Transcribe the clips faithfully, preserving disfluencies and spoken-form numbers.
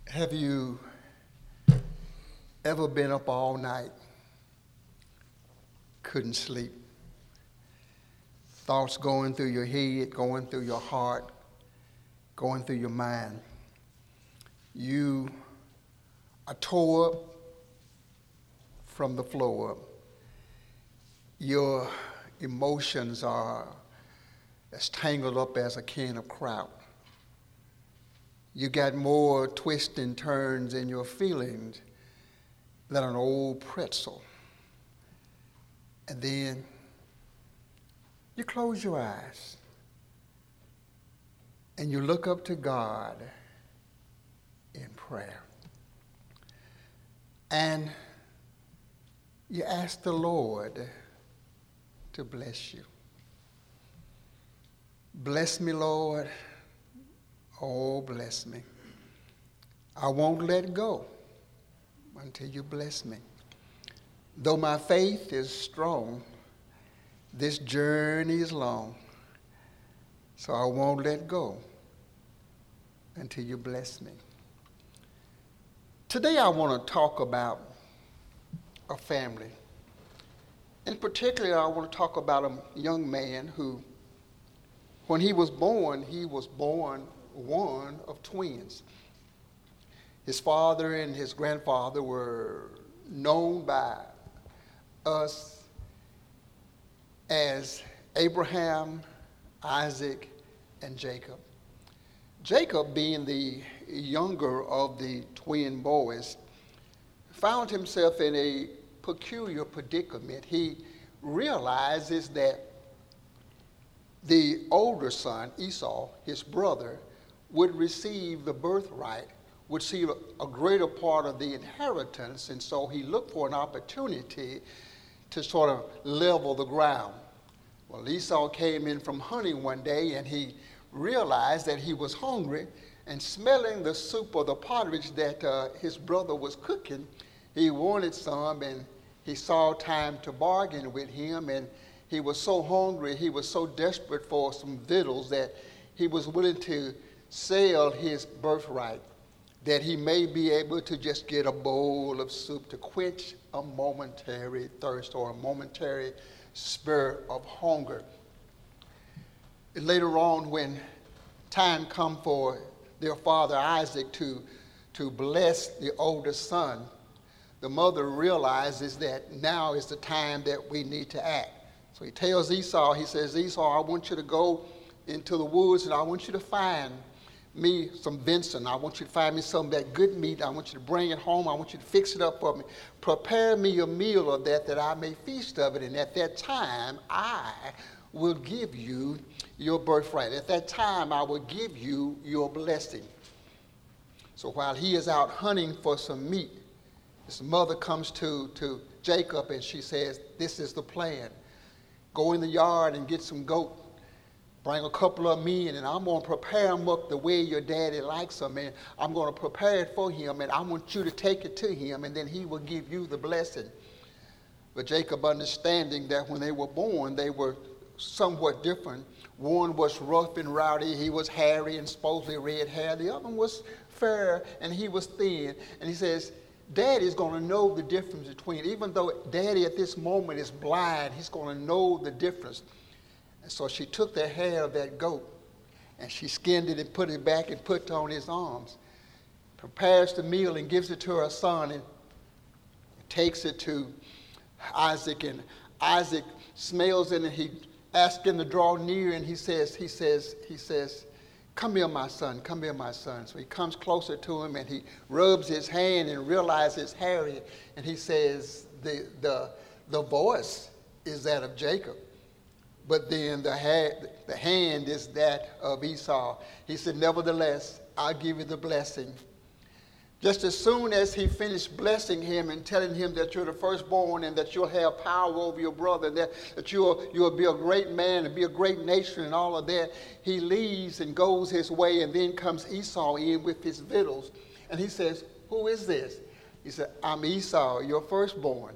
Have you ever been up all night, couldn't sleep? Thoughts going through your head, going through your heart, going through your mind. You are tore up from the floor up. Your emotions are as tangled up as a can of kraut. You got more twists and turns in your feelings than an old pretzel. And then you close your eyes and you look up to God in prayer. And you ask the Lord to bless you. Bless me, Lord. Oh, bless me. I won't let go until you bless me. Though my faith is strong, this journey is long, so I won't let go until you bless me. Today I want to talk about a family. In particular, I want to talk about a young man who, when he was born, he was born one of twins. His father and his grandfather were known by us as Abraham, Isaac, and Jacob. Jacob, being the younger of the twin boys, found himself in a peculiar predicament. He realizes that the older son, Esau, his brother, would receive the birthright, would see a greater part of the inheritance, and so he looked for an opportunity to sort of level the ground. Well, Esau came in from hunting one day, and he realized that he was hungry, and smelling the soup or the pottage that uh, his brother was cooking, he wanted some, and he saw time to bargain with him, and he was so hungry, he was so desperate for some victuals that he was willing to sell his birthright, that he may be able to just get a bowl of soup to quench a momentary thirst or a momentary spur of hunger. And later on, when time come for their father Isaac to, to bless the older son, the mother realizes that now is the time that we need to act. So he tells Esau, he says, Esau, I want you to go into the woods and I want you to find me some venison. I want you to find me some of that good meat. I want you to bring it home. I want you to fix it up for me. Prepare me a meal of that that I may feast of it. And at that time, I will give you your birthright. At that time, I will give you your blessing. So while he is out hunting for some meat, his mother comes to, to Jacob and she says, this is the plan. Go in the yard and get some goat. Bring a couple of men, and I'm going to prepare them up the way your daddy likes them, and I'm going to prepare it for him, and I want you to take it to him, and then he will give you the blessing. But Jacob, understanding that when they were born, they were somewhat different. One was rough and rowdy. He was hairy and supposedly red hair. The other one was fair, and he was thin. And he says, Daddy's going to know the difference between, even though Daddy at this moment is blind, he's going to know the difference. And so she took the hair of that goat and she skinned it and put it back and put it on his arms, prepares the meal and gives it to her son and takes it to Isaac. And Isaac smells it and he asks him to draw near, and he says, he says, he says, come here, my son, come here, my son. So he comes closer to him and he rubs his hand and realizes Harry, and he says, the, the, the voice is that of Jacob. But then the, ha- the hand is that of Esau. He said, nevertheless, I'll give you the blessing. Just as soon as he finished blessing him and telling him that you're the firstborn and that you'll have power over your brother, and that, that you'll, you'll be a great man and be a great nation and all of that, he leaves and goes his way, and then comes Esau in with his victuals. And he says, who is this? He said, I'm Esau, your firstborn.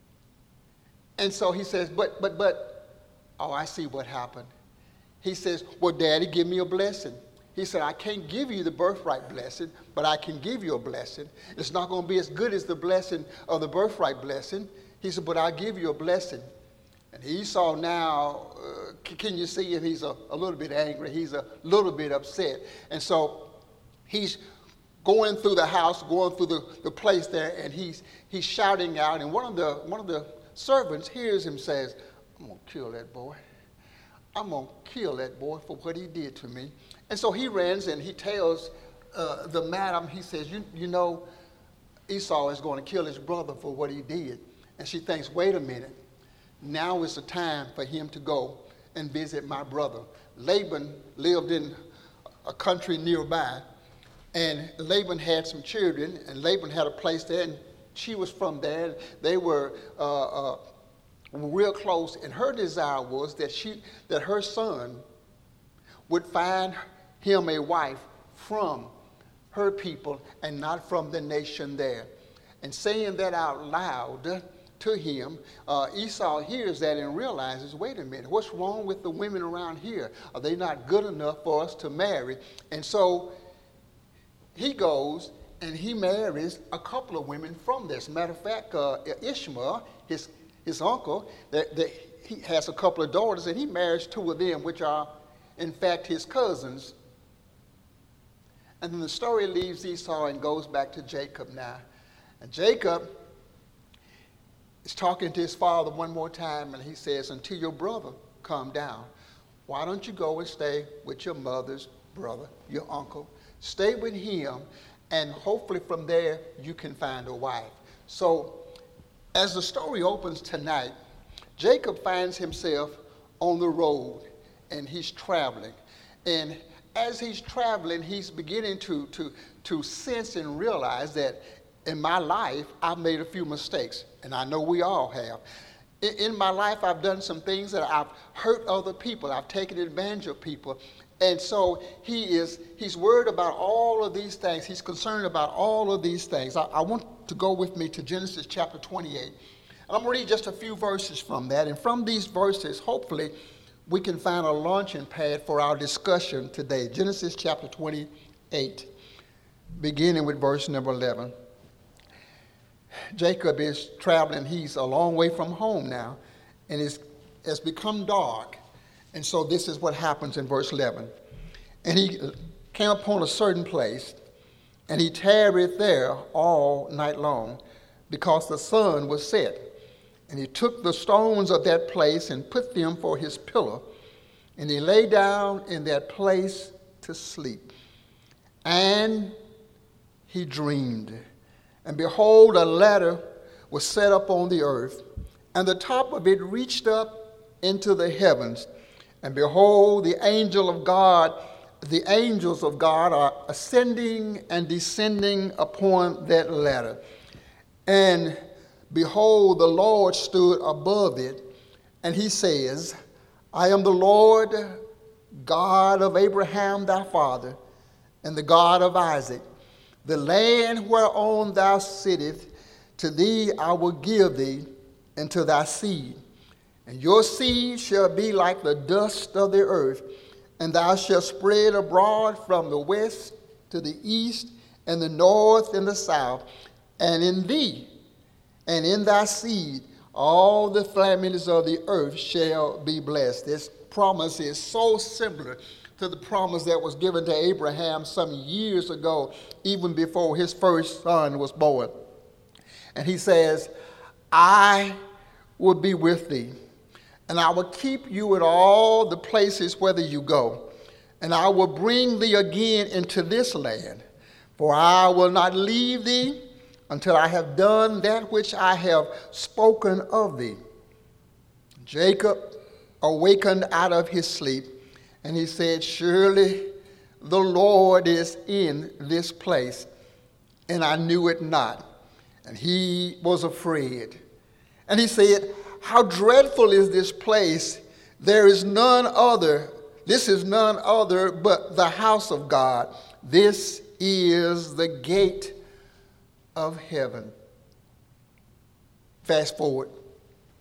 And so he says, but, but, but, oh, I see what happened. He says, well, Daddy, give me a blessing. He said, I can't give you the birthright blessing, but I can give you a blessing. It's not going to be as good as the blessing of the birthright blessing. He said, but I'll give you a blessing. And Esau now, uh, can you see him? He's a, a little bit angry. He's a little bit upset. And so he's going through the house, going through the, the place there, and he's he's shouting out. And one of the one of the servants hears him says, I'm going to kill that boy. I'm going to kill that boy for what he did to me. And so he runs and he tells uh, the madam, he says, you, you know, Esau is going to kill his brother for what he did. And she thinks, wait a minute. Now is the time for him to go and visit my brother. Laban lived in a country nearby, and Laban had some children, and Laban had a place there, and she was from there. They were uh, uh, real close, and her desire was that she, that her son would find him a wife from her people and not from the nation there. And saying that out loud to him, uh, Esau hears that and realizes, wait a minute, what's wrong with the women around here? Are they not good enough for us to marry? And so he goes and he marries a couple of women from this. Matter of fact, uh, Ishmael, his his uncle, that, that he has a couple of daughters, and he marries two of them, which are, in fact, his cousins. And then the story leaves Esau and goes back to Jacob now. And Jacob is talking to his father one more time, and he says, until your brother come down, why don't you go and stay with your mother's brother, your uncle? Stay with him, and hopefully from there you can find a wife. So as the story opens tonight, Jacob finds himself on the road, and he's traveling. And as he's traveling, he's beginning to, to, to sense and realize that in my life, I've made a few mistakes, and I know we all have. In, in my life, I've done some things that I've hurt other people. I've taken advantage of people. And so he is, he's worried about all of these things. He's concerned about all of these things. I, I want to go with me to Genesis chapter twenty-eight. And I'm going to read just a few verses from that. And from these verses, hopefully, we can find a launching pad for our discussion today. Genesis chapter twenty-eight, beginning with verse number eleven. Jacob is traveling. He's a long way from home now, and it's, it's become dark. And so this is what happens in verse eleven. And he came upon a certain place, and he tarried there all night long, because the sun was set. And he took the stones of that place and put them for his pillow, and he lay down in that place to sleep. And he dreamed. And behold, a ladder was set up on the earth, and the top of it reached up into the heavens. And behold, the angel of God, the angels of God are ascending and descending upon that ladder. And behold, the Lord stood above it, and he says, I am the Lord, God of Abraham thy father, and the God of Isaac. The land whereon thou sittest, to thee I will give thee, and to thy seed. And your seed shall be like the dust of the earth, and thou shalt spread abroad from the west to the east, and the north and the south. And in thee, and in thy seed, all the families of the earth shall be blessed. This promise is so similar to the promise that was given to Abraham some years ago, even before his first son was born. And he says, I will be with thee, and I will keep you in all the places whither you go, and I will bring thee again into this land, for I will not leave thee until I have done that which I have spoken of thee. Jacob awakened out of his sleep, and he said, surely the Lord is in this place, and I knew it not. And he was afraid. And he said, how dreadful is this place? There is none other. This is none other but the house of God. This is the gate of heaven. Fast forward.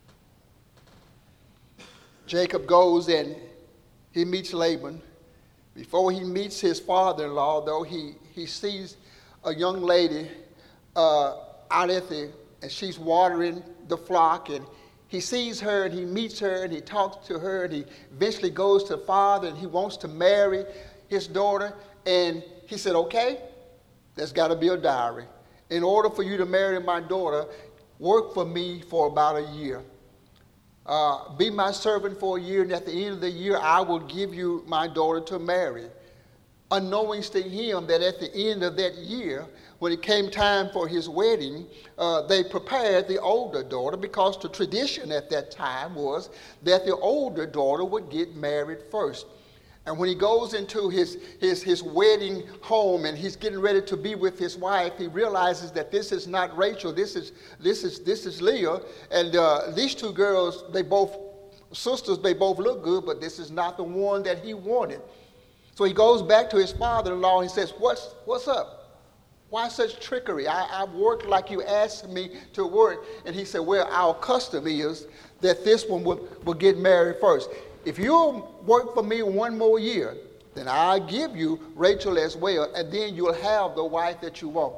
Jacob goes and he meets Laban, Before he meets his father-in-law, though, he, he sees a young lady uh, out at the, and she's watering the flock, and he sees her and he meets her and he talks to her, and he eventually goes to the father and he wants to marry his daughter. And he said, okay, there's got to be a dowry. In order for you to marry my daughter, work for me for about a year. Uh, be my servant for a year, and at the end of the year, I will give you my daughter to marry. Unknowing to him that at the end of that year, when it came time for his wedding, uh, they prepared the older daughter, because the tradition at that time was that the older daughter would get married first. And when he goes into his, his, his wedding home and he's getting ready to be with his wife, he realizes that this is not Rachel, this is, this is, this is Leah. And uh, these two girls, they both, sisters, they both look good, but this is not the one that he wanted. So he goes back to his father-in-law and he says, what's, what's up? Why such trickery? I, I've worked like you asked me to work. And he said, well, our custom is that this one will, will get married first. If you'll work for me one more year, then I'll give you Rachel as well, and then you'll have the wife that you want.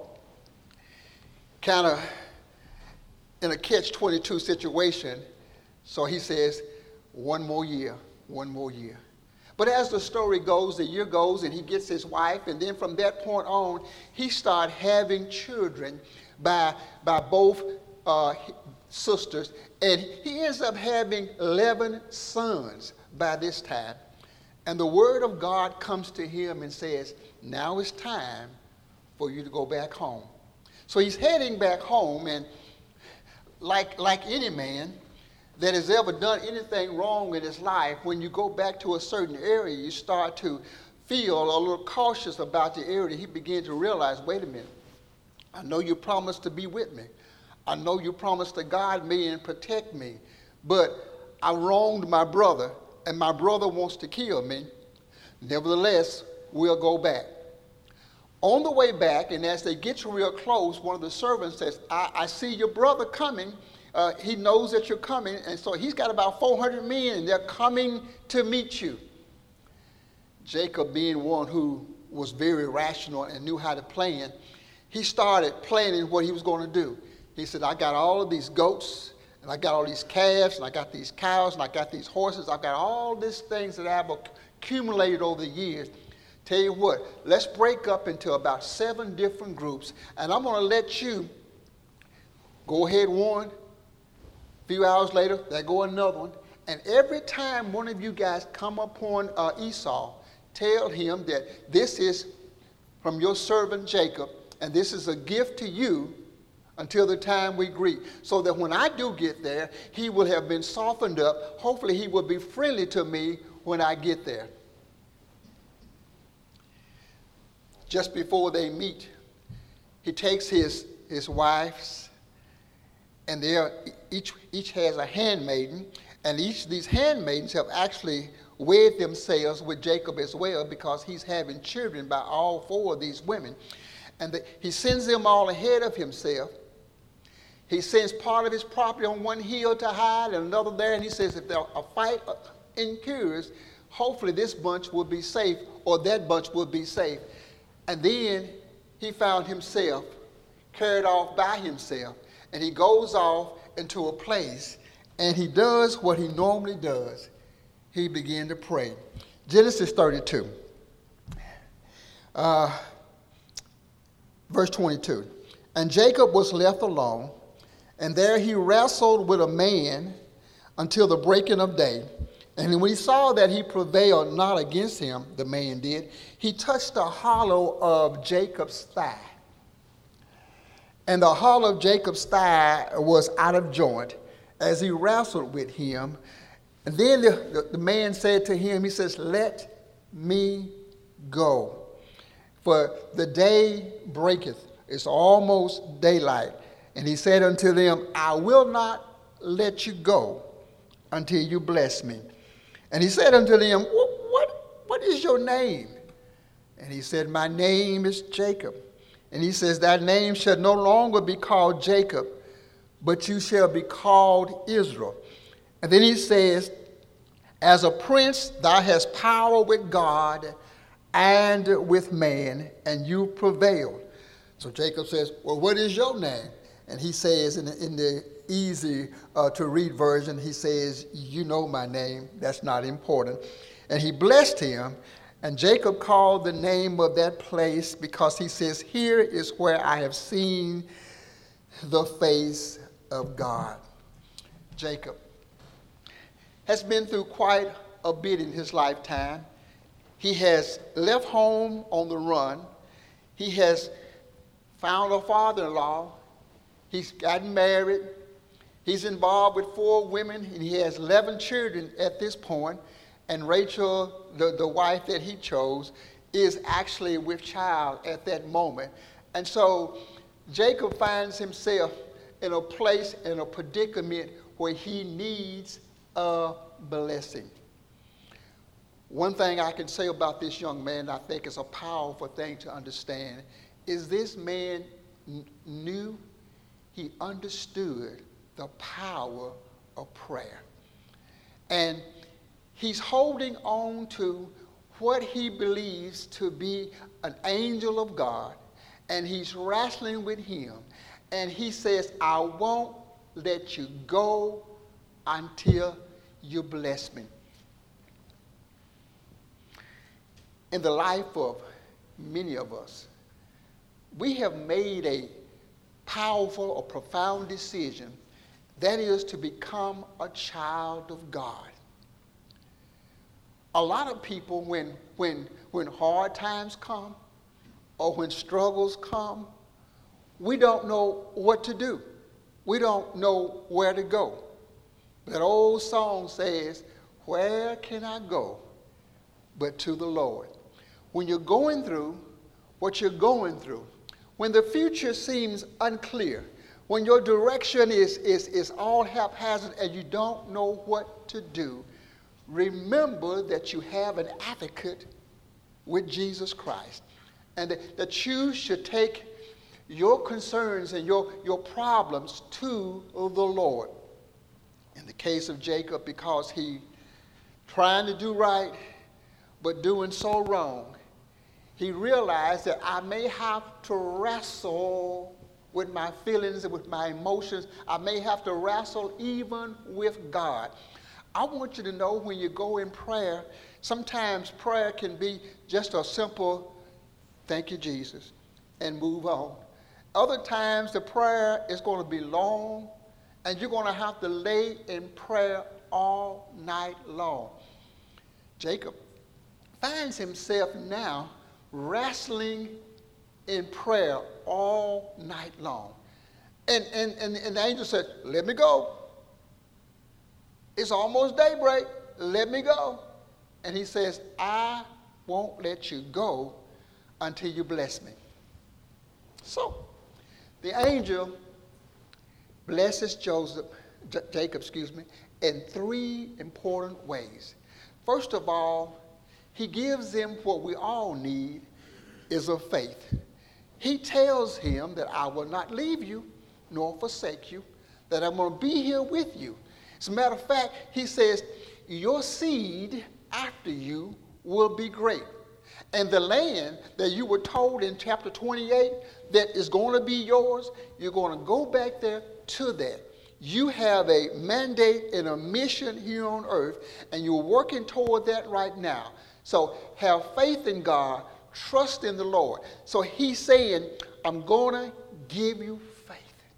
Kind of in a catch twenty-two situation. So he says, one more year, one more year. But as the story goes, the year goes, and he gets his wife, and then from that point on, he started having children by, by both uh, sisters, and he ends up having eleven sons by this time. And the word of God comes to him and says, now it's time for you to go back home. So he's heading back home, and like, like any man that has ever done anything wrong in his life, when you go back to a certain area, you start to feel a little cautious about the area. He began to realize, wait a minute, I know you promised to be with me. I know you promised to guide me and protect me, but I wronged my brother, and my brother wants to kill me. Nevertheless, we'll go back. On the way back, and as they get real close, one of the servants says, I, I see your brother coming. Uh, he knows that you're coming, and so he's got about four hundred men, and they're coming to meet you. Jacob, being one who was very rational and knew how to plan, he started planning what he was going to do. He said, I got all of these goats, and I got all these calves, and I got these cows, and I got these horses. I got all these things that I've accumulated over the years. Tell you what, let's break up into about seven different groups, and I'm going to let you go ahead one. A few hours later, there go another one. And every time one of you guys come upon uh, Esau, tell him that this is from your servant Jacob, and this is a gift to you until the time we greet, so that when I do get there, he will have been softened up. Hopefully he will be friendly to me when I get there. Just before they meet, he takes his, his wives, and they are, each, each has a handmaiden, and each of these handmaidens have actually wed themselves with Jacob as well, because he's having children by all four of these women. And the, he sends them all ahead of himself. He sends part of his property on one hill to hide and another there, and he says if there a fight incurs, hopefully this bunch will be safe, or that bunch will be safe. And then he found himself carried off by himself, and he goes off into a place, and he does what he normally does. He began to pray. Genesis thirty-two, uh, verse twenty-two. And Jacob was left alone, and there he wrestled with a man until the breaking of day. And when he saw that he prevailed not against him, the man did, he touched the hollow of Jacob's thigh. And the hollow of Jacob's thigh was out of joint as he wrestled with him. And then the, the, the man said to him, he says, let me go, for the day breaketh. It's almost daylight. And he said unto them, I will not let you go until you bless me. And he said unto them, what, what, what is your name? And he said, my name is Jacob. And he says, thy name shall no longer be called Jacob, but you shall be called Israel. And then he says, as a prince thou hast power with God. and with man, and you prevailed. So Jacob says, well, what is your name? And he says in the, in the easy uh, to read version, he says, you know my name. That's not important. And he blessed him. And Jacob called the name of that place because he says, here is where I have seen the face of God. Jacob has been through quite a bit in his lifetime. He has left home on the run. He has found a father-in-law. He's gotten married. He's involved with four women, and he has eleven children at this point. And Rachel, the, the wife that he chose, is actually with child at that moment. And so Jacob finds himself in a place, in a predicament where he needs a blessing. One thing I can say about this young man, I think is a powerful thing to understand, is this man n- knew, he understood the power of prayer. And he's holding on to what he believes to be an angel of God, and he's wrestling with him. And he says, I won't let you go until you bless me. In the life of many of us, we have made a powerful or profound decision, that is to become a child of God. A lot of people, when, when, when hard times come or when struggles come, we don't know what to do. We don't know where to go. That old song says, where can I go but to the Lord? When you're going through what you're going through, when the future seems unclear, when your direction is, is, is all haphazard and you don't know what to do, remember that you have an advocate with Jesus Christ, and that, that you should take your concerns and your, your problems to the Lord. In the case of Jacob, because he trying to do right, but doing so wrong, he realized that I may have to wrestle with my feelings and with my emotions. I may have to wrestle even with God. I want you to know, when you go in prayer, sometimes prayer can be just a simple, thank you, Jesus, and move on. Other times the prayer is going to be long, and you're going to have to lay in prayer all night long. Jacob finds himself now wrestling in prayer all night long. And, and, and, and the angel said, let me go. It's almost daybreak. Let me go. And he says, I won't let you go until you bless me. So the angel blesses Joseph, J- Jacob, excuse me, in three important ways. First of all, he gives him what we all need, is of faith. He tells him that I will not leave you nor forsake you, that I'm going to be here with you. As a matter of fact, he says, your seed after you will be great. And the land that you were told in chapter twenty-eight that is going to be yours, you're going to go back there to that. You have a mandate and a mission here on earth, and you're working toward that right now. So have faith in God, trust in the Lord. So he's saying, I'm going to give you faith.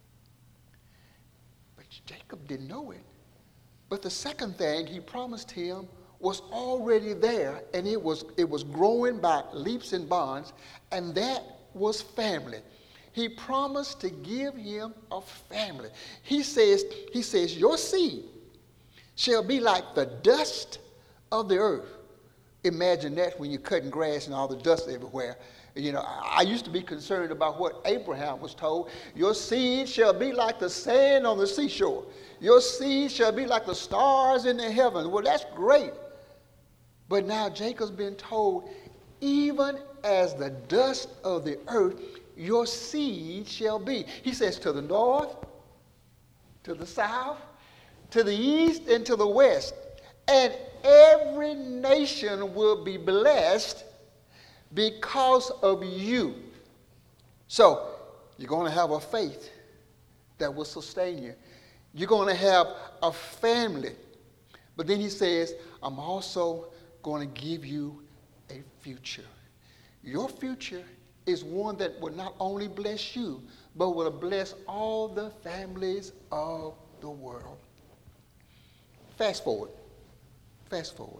But Jacob didn't know it. But the second thing he promised him was already there, and it was, it was growing by leaps and bounds, and that was family. He promised to give him a family. He says, he says, your seed shall be like the dust of the earth. Imagine that when you're cutting grass and all the dust everywhere. You know, I used to be concerned about what Abraham was told. Your seed shall be like the sand on the seashore. Your seed shall be like the stars in the heavens. Well, that's great. But now Jacob's been told, even as the dust of the earth, your seed shall be. He says, to the north, to the south, to the east, and to the west. And every nation will be blessed because of you. So you're going to have a faith that will sustain you. You're going to have a family. But then he says, I'm also going to give you a future. Your future is one that will not only bless you, but will bless all the families of the world. Fast forward. Fast forward.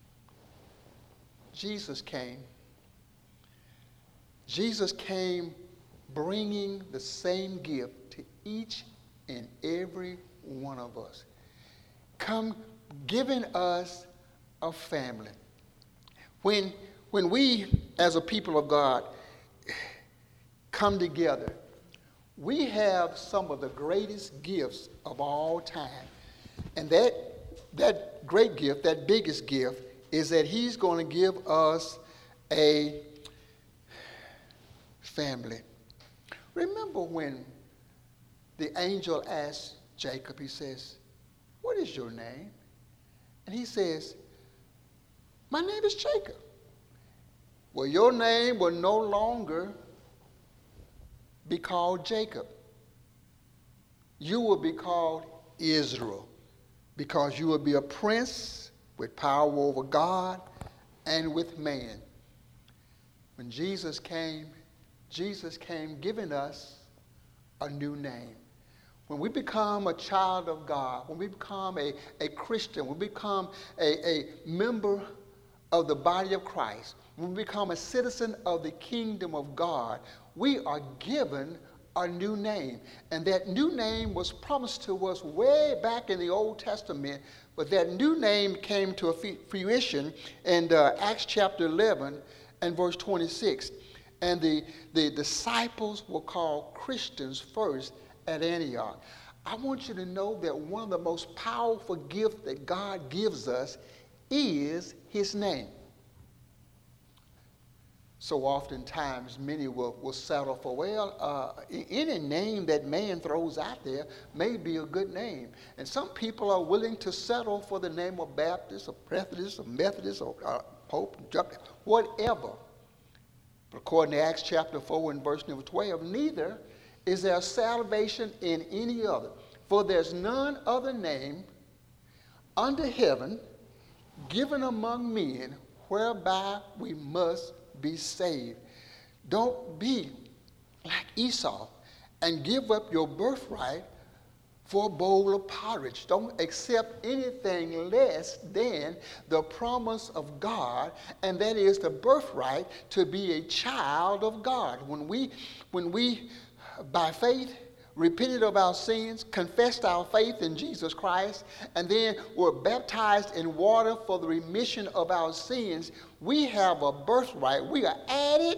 Jesus came. Jesus came bringing the same gift to each and every one of us. Come giving us a family. When, when we, as a people of God, come together, we have some of the greatest gifts of all time. And that, that great gift, that biggest gift, is that he's going to give us a family. Remember when the angel asked Jacob, he says, what is your name? And he says, my name is Jacob. Well, your name will no longer be called Jacob. You will be called Israel, because you will be a prince with power over God and with man. When Jesus came, Jesus came giving us a new name. When we become a child of God, when we become a, a Christian, when we become a, a member of the body of Christ, when we become a citizen of the kingdom of God, we are given a new name. And that new name was promised to us way back in the Old Testament, but that new name came to a fruition in uh, Acts chapter eleven and verse twenty-six. And the, the disciples were called Christians first at Antioch. I want you to know that one of the most powerful gifts that God gives us is his name. So oftentimes many will, will settle for, well, uh, any name that man throws out there may be a good name. And some people are willing to settle for the name of Baptist or Methodist or Methodist or uh, Pope, whatever. But according to Acts chapter four and verse number twelve, neither is there salvation in any other. For there's none other name under heaven given among men whereby we must be saved. Don't be like Esau and give up your birthright for a bowl of porridge. Don't accept anything less than the promise of God, and that is the birthright to be a child of God. When we, when we by faith, repented of our sins, confessed our faith in Jesus Christ, and then were baptized in water for the remission of our sins, we have a birthright. We are added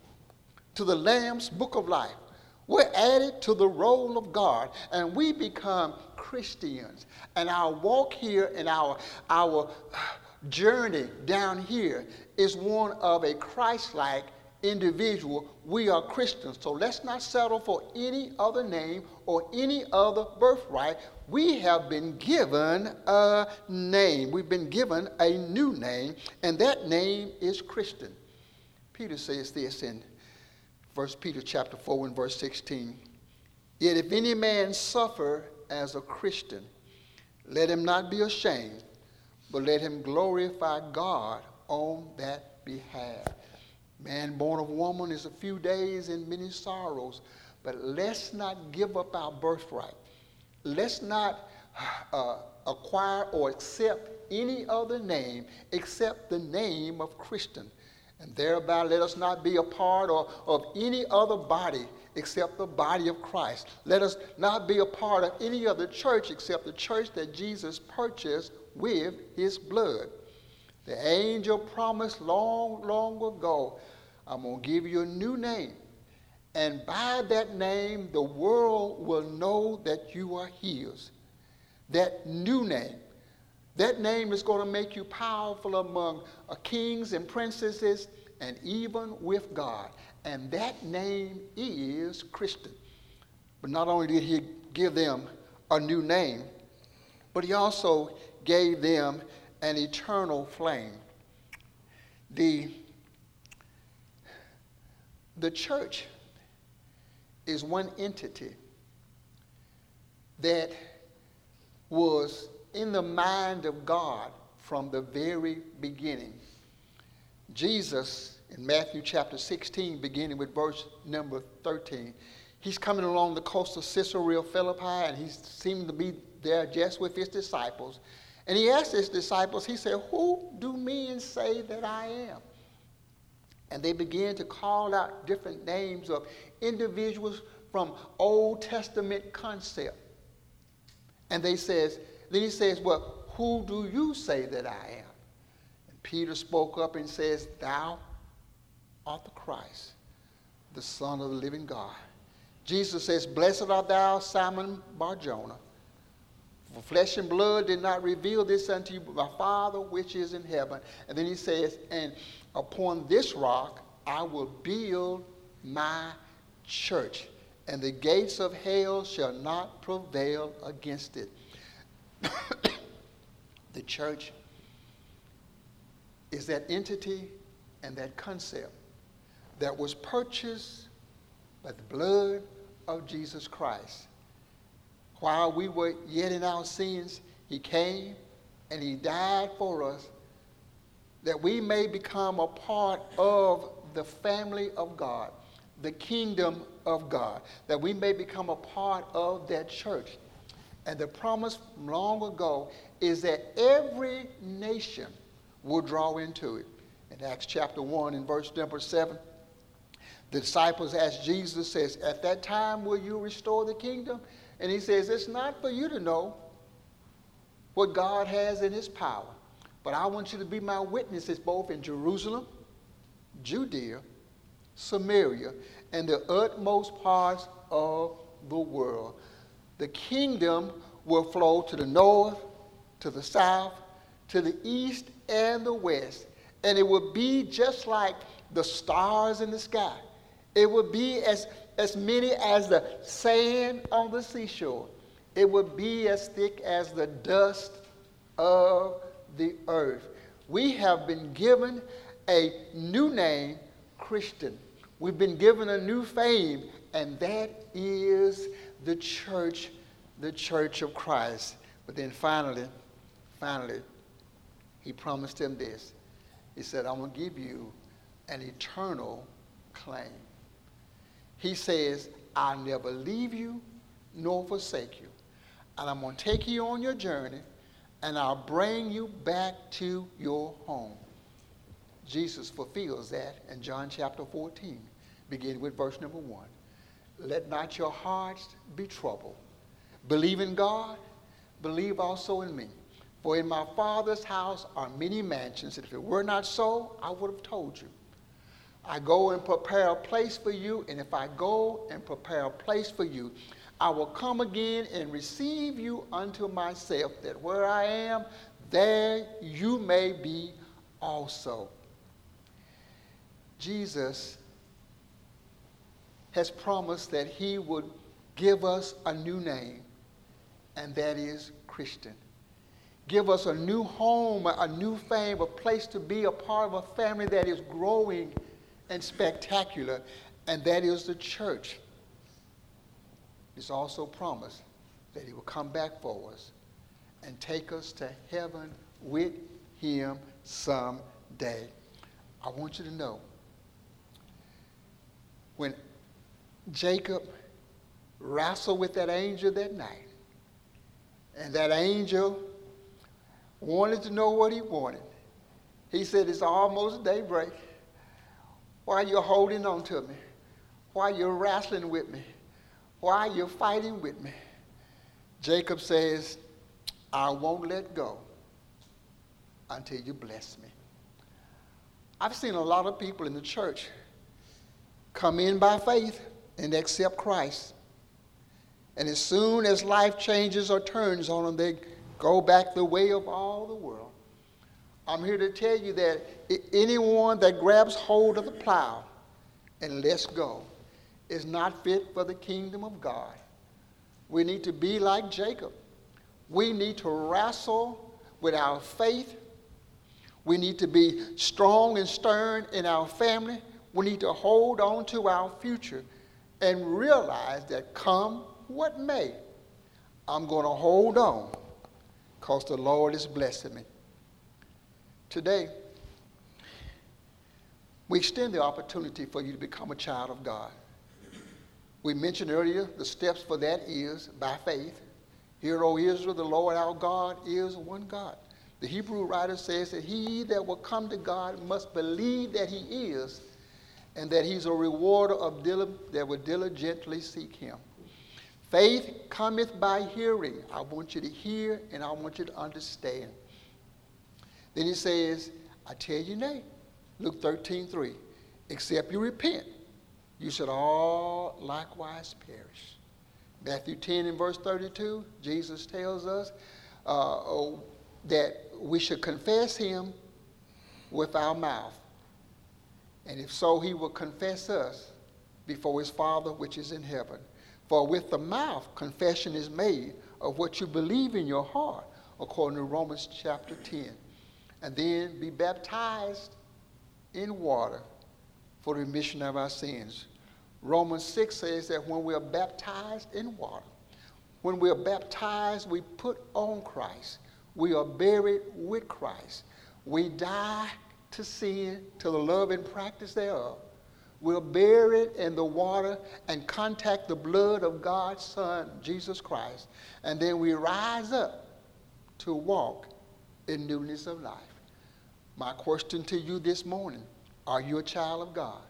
to the Lamb's book of life. We're added to the roll of God, and we become Christians. And our walk here and our, our journey down here is one of a Christ-like individual. We are Christians. So let's not settle for any other name or any other birthright. We have been given a name. We've been given a new name, and that name is Christian. Peter says this in First Peter chapter four and verse sixteen. Yet if any man suffer as a Christian, let him not be ashamed, but let him glorify God on that behalf. Man born of woman is a few days and many sorrows, but let's not give up our birthright. Let's not uh, acquire or accept any other name except the name of Christian. And thereby let us not be a part of, of any other body except the body of Christ. Let us not be a part of any other church except the church that Jesus purchased with his blood. The angel promised long, long ago, I'm going to give you a new name. And by that name, the world will know that you are his. That new name. That name is going to make you powerful among uh, kings and princesses and even with God. And that name is Christian. But not only did he give them a new name, but he also gave them an eternal flame. The The church is one entity that was in the mind of God from the very beginning. Jesus, in Matthew chapter sixteen, beginning with verse number thirteen, he's coming along the coast of Caesarea Philippi, and he seemed to be there just with his disciples. And he asked his disciples, he said, "Who do men say that I am?" And they began to call out different names of individuals from Old Testament concept. And they says, then he says, "Well, who do you say that I am?" And Peter spoke up and says, "Thou art the Christ, the Son of the living God." Jesus says, "Blessed art thou, Simon Bar-Jonah. For flesh and blood did not reveal this unto you, but my Father which is in heaven." And then he says, "And upon this rock I will build my church, and the gates of hell shall not prevail against it." The church is that entity and that concept that was purchased by the blood of Jesus Christ. While we were yet in our sins, he came and he died for us, that we may become a part of the family of God, the kingdom of God, that we may become a part of that church. And the promise from long ago is that every nation will draw into it. In Acts chapter one, in verse number seven, the disciples asked Jesus, says, "At that time will you restore the kingdom?" And he says, "It's not for you to know what God has in his power, but I want you to be my witnesses both in Jerusalem, Judea, Samaria, and the utmost parts of the world." The kingdom will flow to the north, to the south, to the east and the west. And it will be just like the stars in the sky. It will be as, as many as the sand on the seashore. It will be as thick as the dust of the earth. We have been given a new name, Christian. We've been given a new fame, and that is the church, the church of Christ. But then finally, finally, he promised him this. He said, "I'm going to give you an eternal claim." He says, "I'll never leave you nor forsake you. And I'm going to take you on your journey, and I'll bring you back to your home." Jesus fulfills that in John chapter fourteen, beginning with verse number one. "Let not your hearts be troubled. Believe in God, believe also in me. For in my Father's house are many mansions, and if it were not so, I would have told you. I go and prepare a place for you, and if I go and prepare a place for you, I will come again and receive you unto myself, that where I am, there you may be also." Jesus has promised that he would give us a new name, and that is Christian. Give us a new home, a new fame, a place to be a part of a family that is growing and spectacular, and that is the church. It's also promised that he will come back for us and take us to heaven with him someday. I want you to know, when Jacob wrestled with that angel that night, and that angel wanted to know what he wanted, he said, "It's almost daybreak. Why are you holding on to me? Why are you wrestling with me? Why are you fighting with me?" Jacob says, "I won't let go until you bless me." I've seen a lot of people in the church come in by faith and accept Christ. And as soon as life changes or turns on them, they go back the way of all the world. I'm here to tell you that anyone that grabs hold of the plow and lets go is not fit for the kingdom of God. We need to be like Jacob. We need to wrestle with our faith. We need to be strong and stern in our family. we need to hold on to our future and realize that come what may, I'm going to hold on because the Lord is blessing me. Today, we extend the opportunity for you to become a child of God. We mentioned earlier the steps for that is by faith. Hear, O Israel, the Lord our God is one God. The Hebrew writer says that he that will come to God must believe that he is, and that he's a rewarder of dil- that will diligently seek him. Faith cometh by hearing. I want you to hear and I want you to understand. Then he says, I tell you nay, Luke thirteen three, except you repent, you should all likewise perish. Matthew ten and verse thirty-two, Jesus tells us uh, oh, that we should confess him with our mouth. And if so, he will confess us before his Father which is in heaven. For with the mouth confession is made of what you believe in your heart, according to Romans chapter ten. And then be baptized in water for the remission of our sins. Romans six says that when we are baptized in water, when we are baptized, we put on Christ. We are buried with Christ. We die to sin, to the love and practice thereof. We're buried in the water and contact the blood of God's Son, Jesus Christ. And then we rise up to walk in newness of life. My question to you this morning, are you a child of God?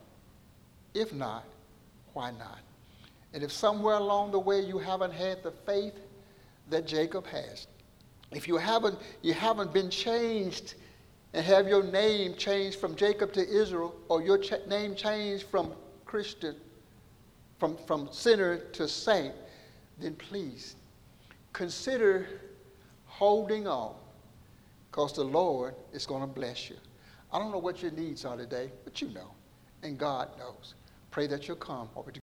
If not, why not? And if somewhere along the way you haven't had the faith that Jacob has, if you haven't, you haven't been changed and have your name changed from Jacob to Israel, or your ch- name changed from Christian, from, from sinner to saint, then please consider holding on, because the Lord is going to bless you. I don't know what your needs are today, but you know, and God knows. Pray that you'll come over to